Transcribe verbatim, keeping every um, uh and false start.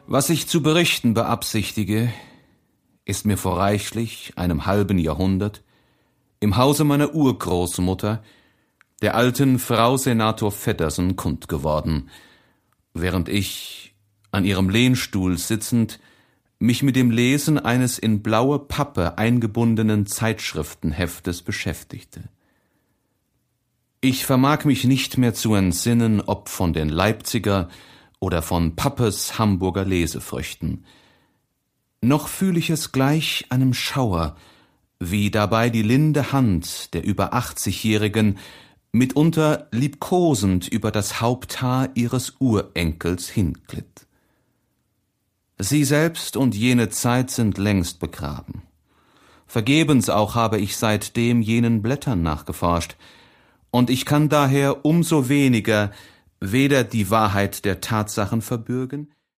Was ich zu berichten beabsichtige, ist mir vor reichlich einem halben Jahrhundert im Hause meiner Urgroßmutter, der alten Frau Senator Feddersen, kund geworden, während ich, an ihrem Lehnstuhl sitzend, mich mit dem Lesen eines in blaue Pappe eingebundenen Zeitschriftenheftes beschäftigte. Ich vermag mich nicht mehr zu entsinnen, ob von den Leipziger oder von Pappes Hamburger Lesefrüchten. Noch fühl ich es gleich einem Schauer, wie dabei die linde Hand der über achtzigjährigen mitunter liebkosend über das Haupthaar ihres Urenkels hinglitt. Sie selbst und jene Zeit sind längst begraben. Vergebens auch habe ich seitdem jenen Blättern nachgeforscht, und ich kann daher umso weniger weder die Wahrheit der Tatsachen verbürgen,